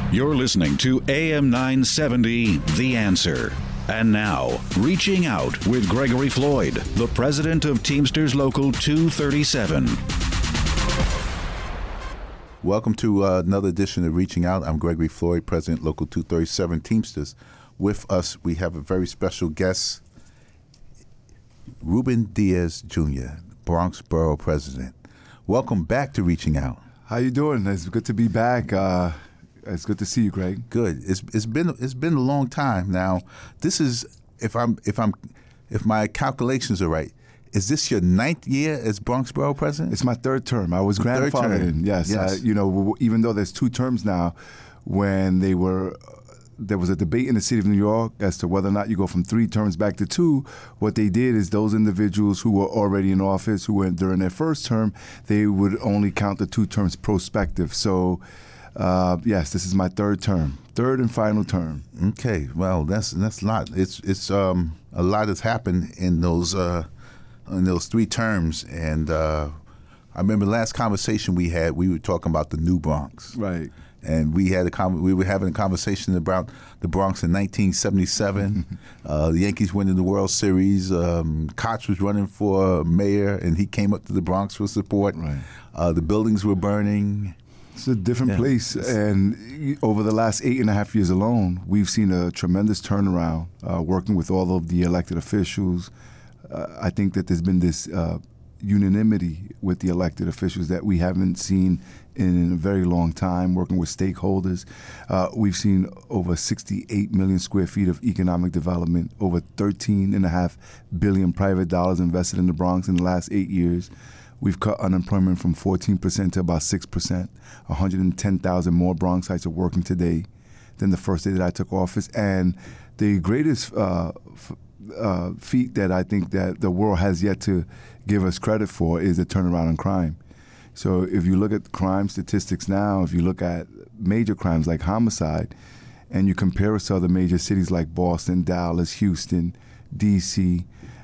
You're listening to AM 970, The Answer. And now, Reaching Out with Gregory Floyd, the president of Teamsters Local 237. Welcome to another edition of Reaching Out. I'm Gregory Floyd, president, Local 237 Teamsters. With us, we have a very special guest, Ruben Diaz Jr., Bronx Borough president. Welcome back to Reaching Out. How you doing? It's good to be back. It's good to see you, Greg. Good. It's been a long time now. This is if my calculations are right, is this your 9th year as Bronx Borough president? It's my 3rd term. I was grandfathered in. Yes. Even though there's 2 terms now, when there was a debate in the city of New York as to whether or not you go from 3 terms back to 2. What they did is those individuals who were already in office, who were during their 1st term, they would only count the 2 terms prospective. So, yes, this is my 3rd term, 3rd and final term. Okay, well, that's a lot. It's a lot has happened in those 3 terms, and I remember the last conversation we had. We were talking about the New Bronx, right? And we were having a conversation about the Bronx in 1977. The Yankees winning the World Series. Koch was running for mayor, and he came up to the Bronx for support. Right. The buildings were burning. It's a different place, and over the last 8.5 years alone, we've seen a tremendous turnaround working with all of the elected officials. I think that there's been this unanimity with the elected officials that we haven't seen in a very long time, working with stakeholders. We've seen over 68 million square feet of economic development, over $13.5 billion private dollars invested in the Bronx in the last 8 years. We've cut unemployment from 14% to about 6%. 110,000 more Bronxites are working today than the first day that I took office. And the greatest feat that I think that the world has yet to give us credit for is the turnaround in crime. So if you look at crime statistics now, if you look at major crimes like homicide, and you compare us to other major cities like Boston, Dallas, Houston, D.C.,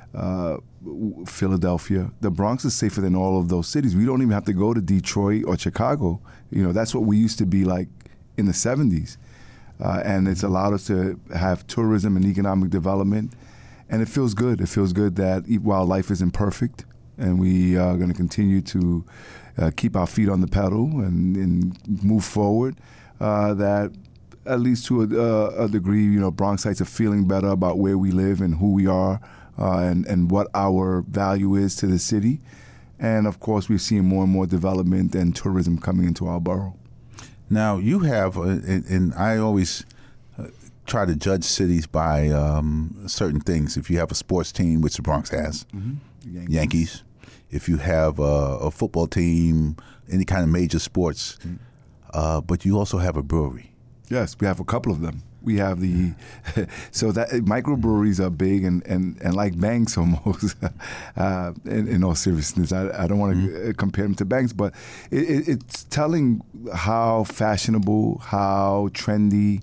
Philadelphia, the Bronx is safer than all of those cities. We don't even have to go to Detroit or Chicago. That's what we used to be like in the 70s. And it's allowed us to have tourism and economic development. And it feels good. It feels good that while life isn't perfect, and we are going to continue to keep our feet on the pedal and move forward, that at least to a degree, Bronxites are feeling better about where we live and who we are and what our value is to the city. And, of course, we're seeing more and more development and tourism coming into our borough. Now, you have, and I always try to judge cities by certain things. If you have a sports team, which the Bronx has, Yankees. If you have a football team, any kind of major sports, but you also have a brewery. Yes, we have a couple of them. We have so that microbreweries are big and like banks almost. In all seriousness, I don't want to compare them to banks, but it's telling how fashionable, how trendy,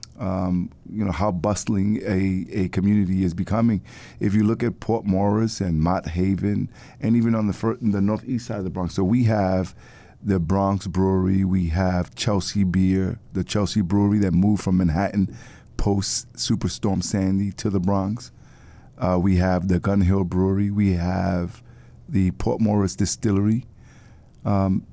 how bustling a community is becoming. If you look at Port Morris and Mott Haven, and even on the northeast side of the Bronx, so we have the Bronx Brewery, we have Chelsea Beer, the Chelsea Brewery that moved from Manhattan post Superstorm Sandy to the Bronx. We have the Gun Hill Brewery, we have the Port Morris Distillery, and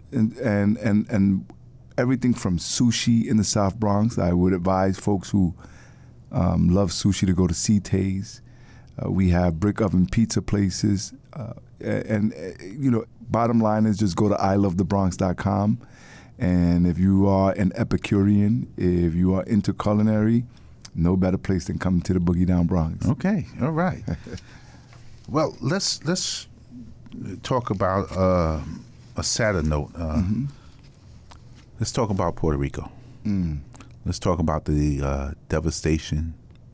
everything from sushi in the South Bronx. I would advise folks who love sushi to go to Cite's. We have brick oven pizza places. Bottom line is just go to ilovethebronx.com. And if you are an Epicurean, if you are into culinary, no better place than coming to the Boogie Down Bronx. Okay, all right. Well, let's talk about a sadder note. Let's talk about Puerto Rico. Let's talk about the devastation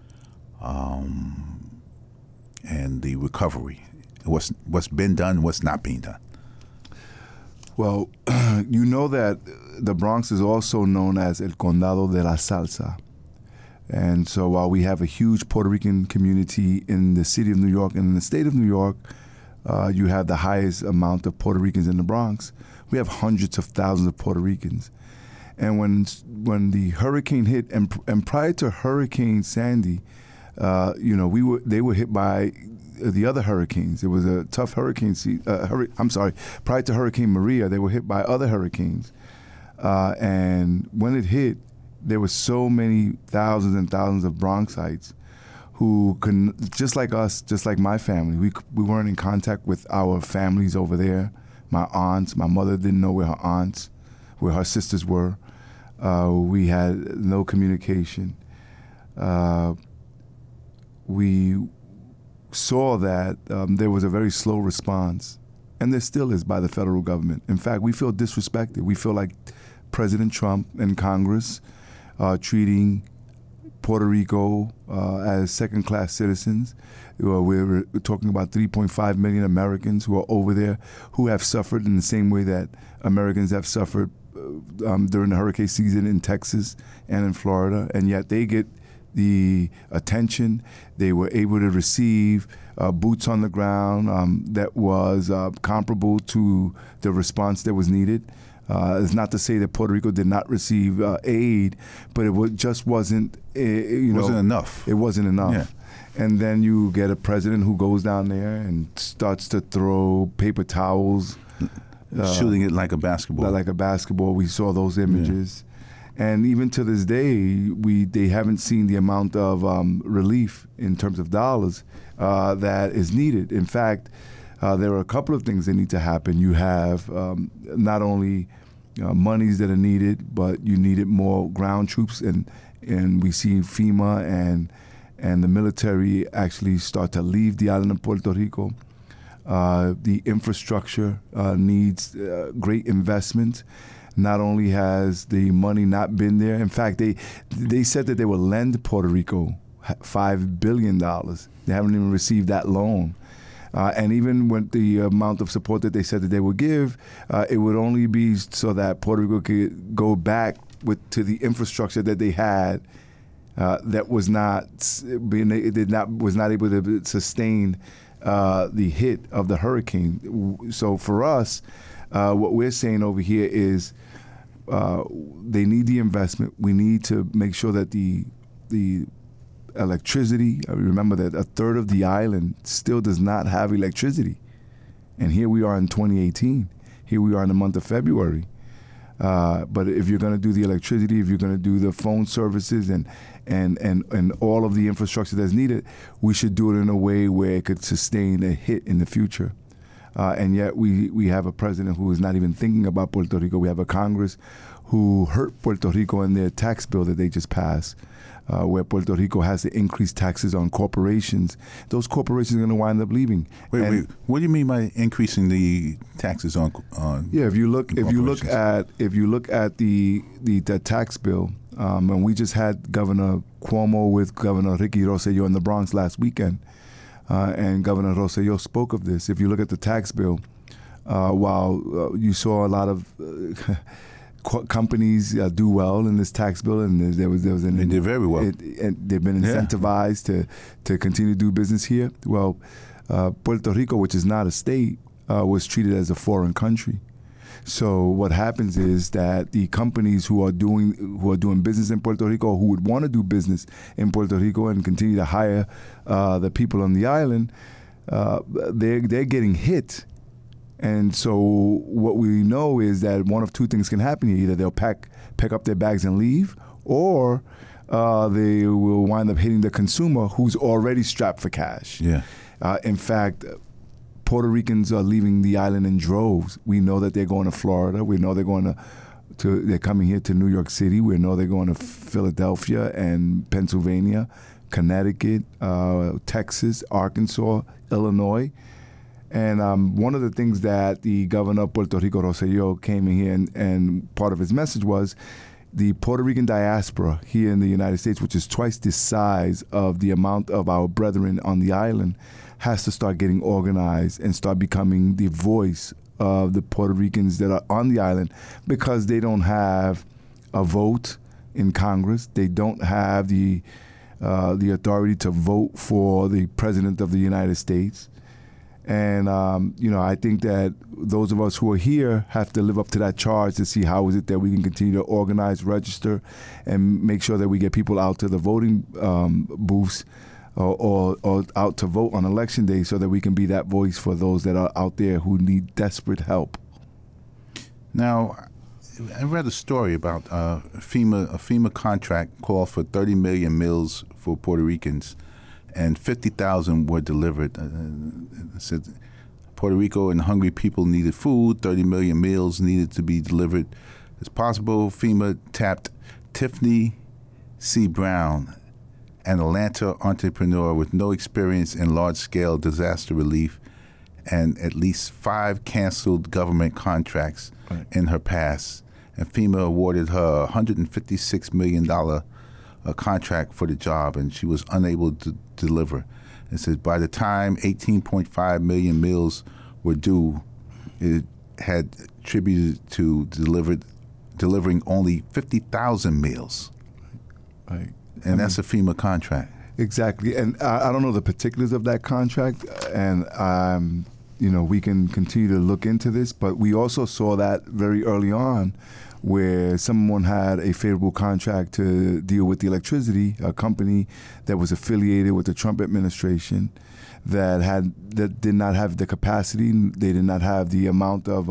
and the recovery. What's been done, what's not being done. Well, you know that the Bronx is also known as El Condado de la Salsa. And so while we have a huge Puerto Rican community in the city of New York and in the state of New York, you have the highest amount of Puerto Ricans in the Bronx. We have hundreds of thousands of Puerto Ricans. And when the hurricane hit, and prior to Hurricane Sandy, they were hit by the other hurricanes. It was a tough hurricane prior to Hurricane Maria, they were hit by other hurricanes. And when it hit, there were so many thousands and thousands of Bronxites who just like us, just like my family, we weren't in contact with our families over there. My aunts, my mother didn't know where her sisters were. We had no communication. We saw that there was a very slow response, and there still is by the federal government. In fact, we feel disrespected. We feel like President Trump and Congress are treating Puerto Rico as second-class citizens. We're talking about 3.5 million Americans who are over there who have suffered in the same way that Americans have suffered during the hurricane season in Texas and in Florida, and yet they get the attention. They were able to receive boots on the ground that was comparable to the response that was needed. It's not to say that Puerto Rico did not receive aid, but it just wasn't. It wasn't enough. It wasn't enough. Yeah. And then you get a president who goes down there and starts to throw paper towels, shooting it like a basketball. Like a basketball. We saw those images. Yeah. And even to this day, they haven't seen the amount of relief in terms of dollars that is needed. In fact, there are a couple of things that need to happen. You have not only monies that are needed, but you needed more ground troops, and we see FEMA and the military actually start to leave the island of Puerto Rico. The infrastructure needs great investment. Not only has the money not been there, in fact, they said that they will lend Puerto Rico $5 billion. They haven't even received that loan. And even with the amount of support that they said that they would give, it would only be so that Puerto Rico could go back to the infrastructure that they had that was not able to sustain the hit of the hurricane. So for us, what we're saying over here is they need the investment. We need to make sure that the electricity, remember that a third of the island still does not have electricity. And here we are in 2018. Here we are in the month of February. But if you're going to do the electricity, if you're going to do the phone services and all of the infrastructure that's needed, we should do it in a way where it could sustain a hit in the future. And yet we have a president who is not even thinking about Puerto Rico. We have a Congress who hurt Puerto Rico in their tax bill that they just passed, where Puerto Rico has to increase taxes on corporations. Those corporations are going to wind up leaving. Wait. What do you mean by increasing the taxes on? Yeah, if you look at the tax bill, and we just had Governor Cuomo with Governor Ricky Rosselló in the Bronx last weekend, and Governor Rosselló spoke of this. If you look at the tax bill, while you saw a lot of companies do well in this tax bill, and they did very well. And they've been incentivized to continue to do business here. Well, Puerto Rico, which is not a state, was treated as a foreign country. So what happens is that the companies who are doing business in Puerto Rico, who would want to do business in Puerto Rico and continue to hire the people on the island, they're getting hit. And so what we know is that one of two things can happen here. Either they'll pack up their bags and leave, or they will wind up hitting the consumer who's already strapped for cash. Yeah. In fact, Puerto Ricans are leaving the island in droves. We know that they're going to Florida. We know they're coming here to New York City. We know they're going to Philadelphia and Pennsylvania, Connecticut, Texas, Arkansas, Illinois. And one of the things that the governor of Puerto Rico, Rosselló, came in here and part of his message was the Puerto Rican diaspora here in the United States, which is twice the size of the amount of our brethren on the island, has to start getting organized and start becoming the voice of the Puerto Ricans that are on the island, because they don't have a vote in Congress. They don't have the authority to vote for the President of the United States. And, I think that those of us who are here have to live up to that charge to see how is it that we can continue to organize, register, and make sure that we get people out to the voting booths or out to vote on Election Day so that we can be that voice for those that are out there who need desperate help. Now, I read a story about a FEMA contract called for 30 million meals for Puerto Ricans, and 50,000 were delivered. It said Puerto Rico and hungry people needed food. 30 million meals needed to be delivered. It's possible FEMA tapped Tiffany C. Brown, an Atlanta entrepreneur with no experience in large-scale disaster relief and at least 5 canceled government contracts in her past. And FEMA awarded her a $156 million contract for the job, and she was unable to deliver. It says by the time 18.5 million meals were due, it had attributed to delivering only 50,000 meals. Right. And that's a FEMA contract. Exactly. And I don't know the particulars of that contract, and we can continue to look into this, but we also saw that very early on where someone had a favorable contract to deal with the electricity, a company that was affiliated with the Trump administration that did not have the capacity, they did not have the amount of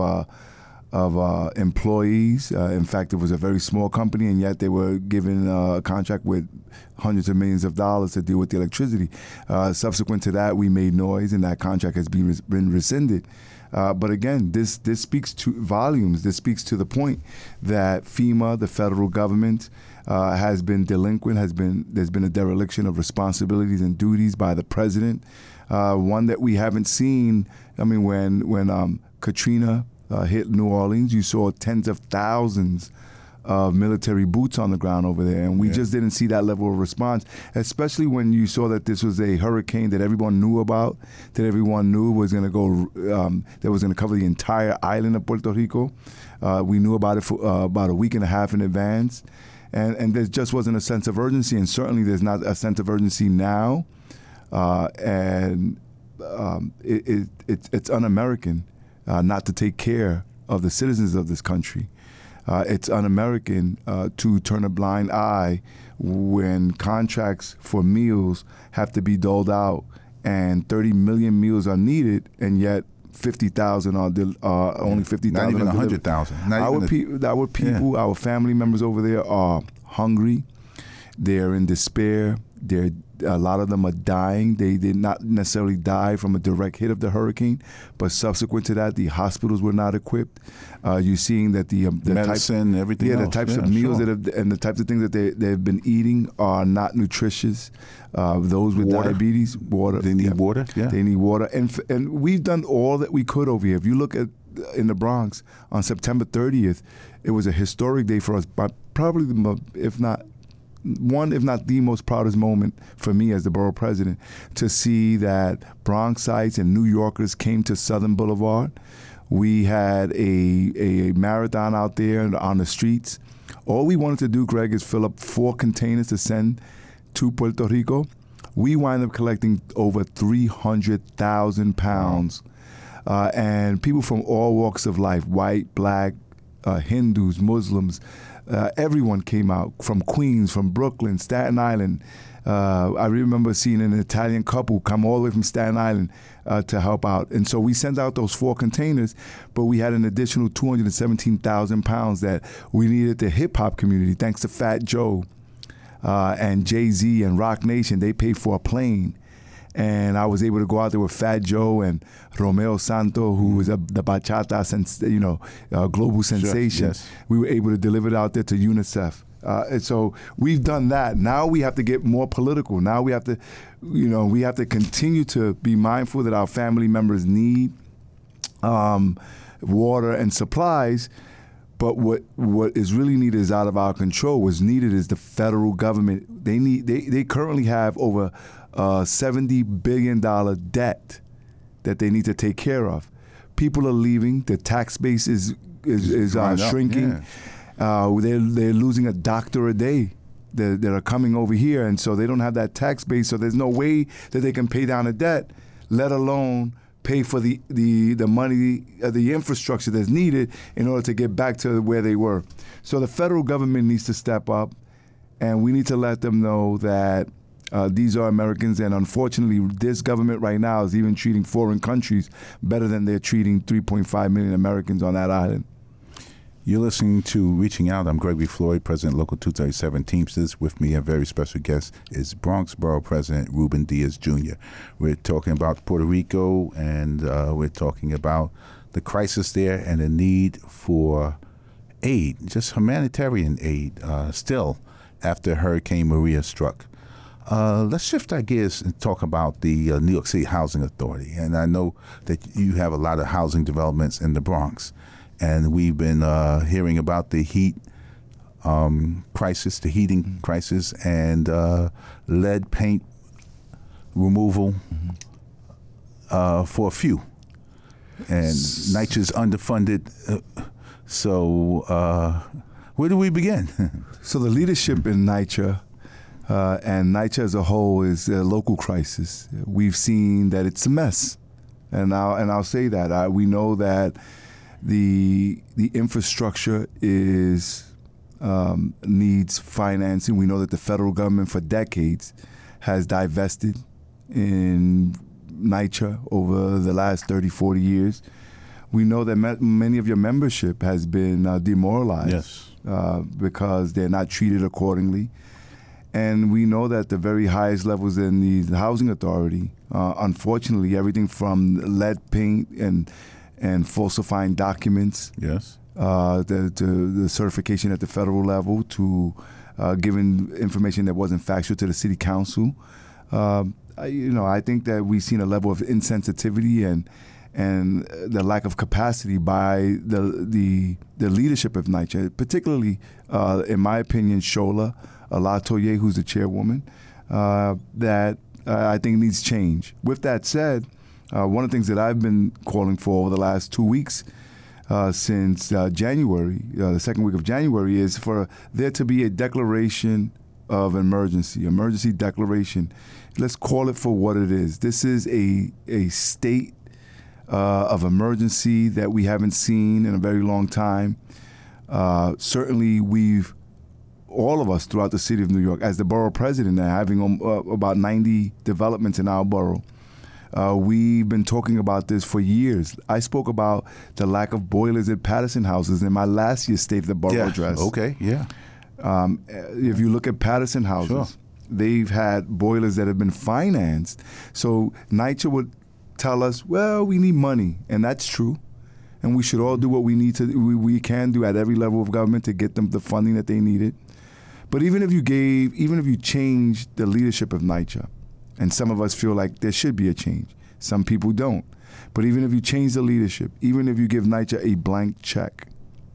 employees. In fact, it was a very small company, and yet they were given a contract with hundreds of millions of dollars to deal with the electricity. Subsequent to that, we made noise, and that contract has been rescinded. But again, this speaks to volumes. This speaks to the point that FEMA, the federal government, has been delinquent. There's been a dereliction of responsibilities and duties by the president. One that we haven't seen. I mean, when Katrina hit New Orleans, you saw tens of thousands of military boots on the ground over there, and we just didn't see that level of response, especially when you saw that this was a hurricane that everyone knew about, that everyone knew was going to go, that was going to cover the entire island of Puerto Rico. We knew about it for about a week and a half in advance, and there just wasn't a sense of urgency, and certainly there's not a sense of urgency now, it's un-American not to take care of the citizens of this country. It's un-American to turn a blind eye when contracts for meals have to be doled out and 30 million meals are needed, and yet 50,000 are only 50,000. Not even 100,000. Our people, our family members over there are hungry. They're in despair. A lot of them are dying. They did not necessarily die from a direct hit of the hurricane, but subsequent to that, the hospitals were not equipped. You're seeing that the medicine, everything else. The types of meals and the types of things that they've been eating are not nutritious. Those with diabetes, water. They need water. Yeah, they need water, and we've done all that we could over here. If you look at in the Bronx on September 30th, it was a historic day for us. Probably, if not the most proudest moment for me as the borough president, to see that Bronxites and New Yorkers came to Southern Boulevard. We had a marathon out there on the streets. All we wanted to do, Greg, is fill up 4 containers to send to Puerto Rico. We wind up collecting over 300,000 pounds. And people from all walks of life, white, black, Hindus, Muslims, everyone came out from Queens, from Brooklyn, Staten Island. I remember seeing an Italian couple come all the way from Staten Island to help out. And so we sent out those 4 containers, but we had an additional 217,000 pounds that we needed the hip-hop community, thanks to Fat Joe and Jay-Z and Rock Nation. They paid for a plane. And I was able to go out there with Fat Joe and Romeo Santo, who was the bachata, global sensation. Sure, yes. We were able to deliver it out there to UNICEF. And so we've done that. Now we have to get more political. Now we have to, continue to be mindful that our family members need water and supplies. But what is really needed is out of our control. What's needed is the federal government. They currently have over $70 billion debt that they need to take care of. People are leaving. The tax base is shrinking. Yeah. They're losing a doctor a day that are coming over here, and so they don't have that tax base. So there's no way that they can pay down the debt, let alone pay for the money, the infrastructure that's needed in order to get back to where they were. So the federal government needs to step up, and we need to let them know that these are Americans, and unfortunately, this government right now is even treating foreign countries better than they're treating 3.5 million Americans on that island. You're listening to Reaching Out. I'm Gregory Floyd, President Local 237 Teamsters. With me, a very special guest is Bronx Borough President Ruben Diaz Jr. We're talking about Puerto Rico, and we're talking about the crisis there and the need for aid, just humanitarian aid, still after Hurricane Maria struck. Let's shift our gears and talk about the New York City Housing Authority. And I know that you have a lot of housing developments in the Bronx. And we've been hearing about the heat crisis, the heating crisis, and lead paint removal for a few. And NYCHA's underfunded. So where do we begin? So the leadership in NYCHA and NYCHA as a whole is a local crisis. We've seen that it's a mess. And I'll say that. We know that the infrastructure needs financing. We know that the federal government for decades has divested in NYCHA over the last 30, 40 years. We know that many of your membership has been demoralized because they're not treated accordingly. And we know that the very highest levels in the housing authority, unfortunately, everything from lead paint and falsifying documents, the certification at the federal level, to giving information that wasn't factual to the city council. I think that we've seen a level of insensitivity and the lack of capacity by the leadership of NYCHA, particularly, in my opinion, Shola Olatoye, who's the chairwoman, that I think needs change. With that said, one of the things that I've been calling for over the last 2 weeks since January, the second week of January, is for there to be a declaration of emergency declaration. Let's call it for what it is. This is a state of emergency that we haven't seen in a very long time. Certainly all of us throughout the city of New York, as the borough president and having about 90 developments in our borough, we've been talking about this for years. I spoke about the lack of boilers at Patterson houses in my last year's State of the Borough address. Okay, yeah. If you look at Patterson houses, they've had boilers that have been financed. So NYCHA would tell us, well, we need money, and that's true. And we should all do what we can do at every level of government to get them the funding that they needed. But even if you changed the leadership of NYCHA, and some of us feel like there should be a change, some people don't. But even if you change the leadership, even if you give NYCHA a blank check,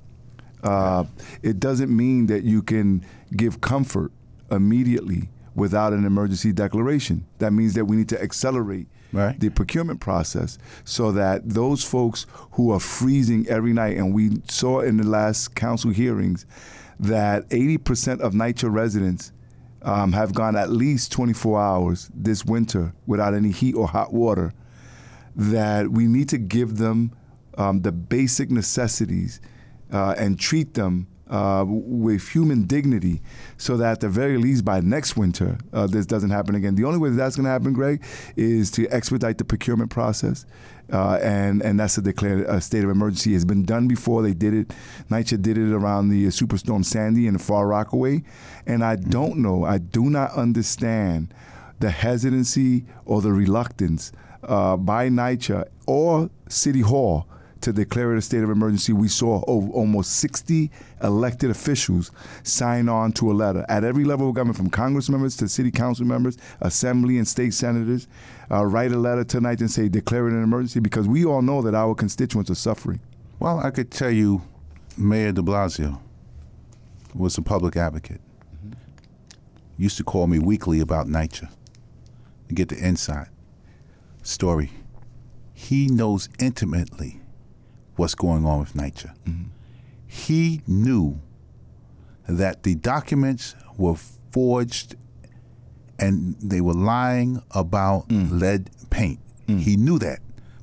it doesn't mean that you can give comfort immediately without an emergency declaration. That means that we need to accelerate the procurement process so that those folks who are freezing every night, and we saw in the last council hearings that 80% of NYCHA residents have gone at least 24 hours this winter without any heat or hot water, that we need to give them the basic necessities and treat them with human dignity so that at the very least by next winter, this doesn't happen again. The only way that's going to happen, Greg, is to expedite the procurement process. And that's to declare a state of emergency. It's been done before. They did it. NYCHA did it around the Superstorm Sandy in Far Rockaway. And I do not understand the hesitancy or the reluctance by NYCHA or City Hall to declare it a state of emergency. We saw almost 60 elected officials sign on to a letter at every level of government, from Congress members to city council members, assembly and state senators, write a letter tonight and say declare it an emergency, because we all know that our constituents are suffering. Well, I could tell you Mayor de Blasio was a public advocate. Used to call me weekly about NYCHA and get the inside story. He knows intimately what's going on with NYCHA. He knew that the documents were forged and they were lying about lead paint. He knew that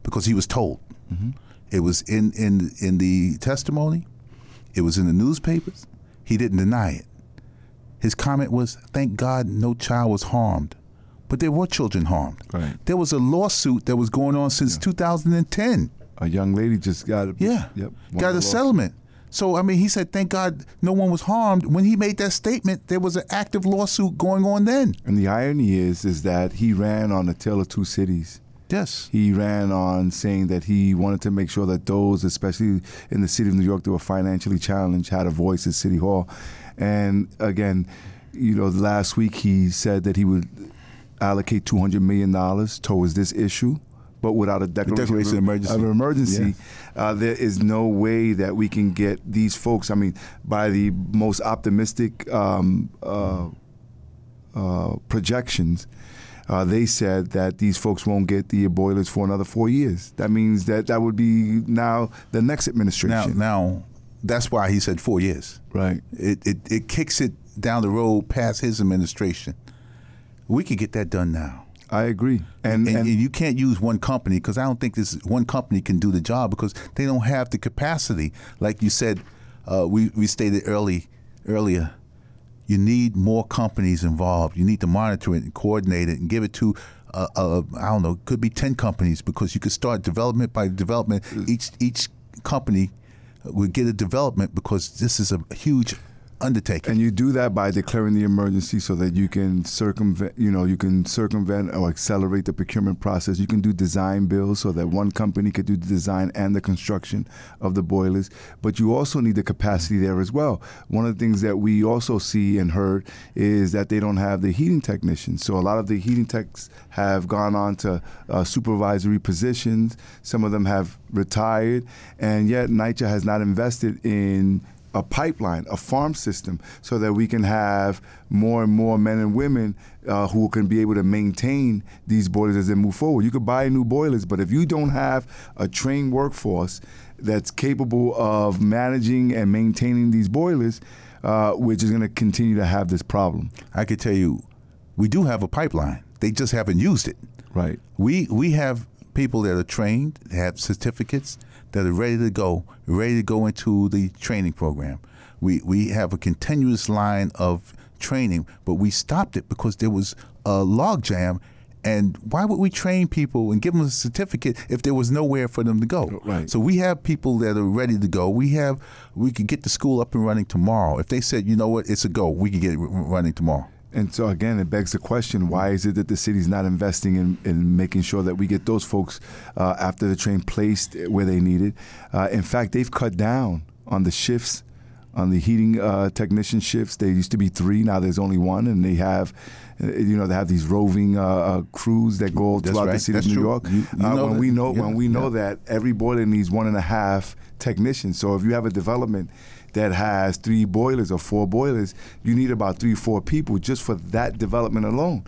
because he was told. It was in the testimony. It was in the newspapers. He didn't deny it. His comment was, "Thank God no child was harmed." But there were children harmed. Right. There was a lawsuit that was going on since 2010. A young lady just got got a settlement. So, I mean, he said, thank God no one was harmed. When he made that statement, there was an active lawsuit going on then. And the irony is that he ran on a tale of two cities. Yes. He ran on saying that he wanted to make sure that those, especially in the city of New York, that were financially challenged, had a voice at City Hall. And again, last week he said that he would allocate $200 million towards this issue, but without a declaration of emergency. There is no way that we can get these folks, I mean, by the most optimistic projections, they said that these folks won't get the boilers for another 4 years. That means that would be now the next administration. Now that's why he said 4 years. Right. It kicks it down the road past his administration. We could get that done now. I agree. And you can't use one company, because I don't think this one company can do the job, because they don't have the capacity. Like you said, we stated earlier, you need more companies involved. You need to monitor it and coordinate it and give it to, I don't know, it could be 10 companies, because you could start development by development. Each company would get a development, because this is a huge undertaking. And you do that by declaring the emergency so that you can circumvent or accelerate the procurement process. You can do design builds so that one company could do the design and the construction of the boilers. But you also need the capacity there as well. One of the things that we also see and heard is that they don't have the heating technicians. So a lot of the heating techs have gone on to supervisory positions. Some of them have retired. And yet NYCHA has not invested in a pipeline, a farm system, so that we can have more and more men and women who can be able to maintain these boilers as they move forward. You could buy new boilers, but if you don't have a trained workforce that's capable of managing and maintaining these boilers, we're just going to continue to have this problem. I could tell you, we do have a pipeline. They just haven't used it. Right. We have people that are trained, have certificates, that are ready to go into the training program. We have a continuous line of training, but we stopped it because there was a logjam. And why would we train people and give them a certificate if there was nowhere for them to go? Right. So we have people that are ready to go. We could get the school up and running tomorrow. If they said, you know what, it's a go, we could get it running tomorrow. And so, again, it begs the question, why is it that the city's not investing in making sure that we get those folks after the train placed where they need it? In fact, they've cut down on the shifts, on the heating technician shifts. There used to be 3, now there's only 1, and they have they have these roving crews that go throughout the city of New York. When we know that every boiler needs 1.5 technicians. So if you have a development that has 3 boilers or 4 boilers, you need about 3-4 people just for that development alone.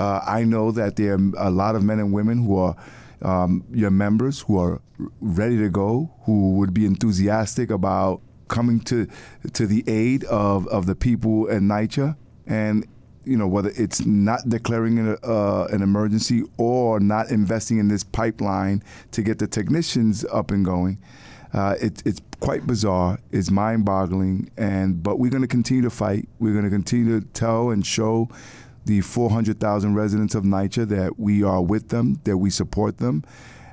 I know that there are a lot of men and women who are your members who are ready to go, who would be enthusiastic about coming to the aid of the people in NYCHA. And whether it's not declaring an emergency or not investing in this pipeline to get the technicians up and going, it's quite bizarre. It's mind-boggling, but we're going to continue to fight. We're going to continue to tell and show the 400,000 residents of NYCHA that we are with them, that we support them,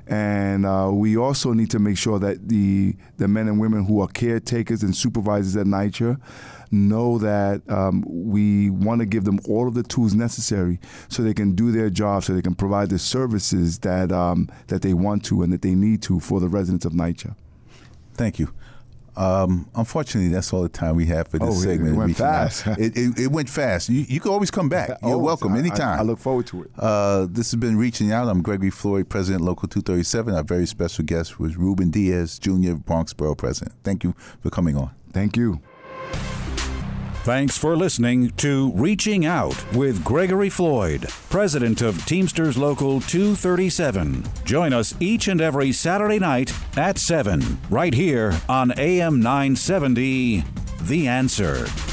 and we also need to make sure that the men and women who are caretakers and supervisors at NYCHA know that we want to give them all of the tools necessary so they can do their job, so they can provide the services that they want to and that they need to for the residents of NYCHA. Thank you. Unfortunately, that's all the time we have for this segment. It went fast. It went fast. You can always come back. You're welcome anytime. I look forward to it. This has been Reaching Out. I'm Gregory Floyd, President, Local 237. Our very special guest was Ruben Diaz, Jr., Bronx Borough President. Thank you for coming on. Thank you. Thanks for listening to Reaching Out with Gregory Floyd, President of Teamsters Local 237. Join us each and every Saturday night at 7, right here on AM 970, The Answer.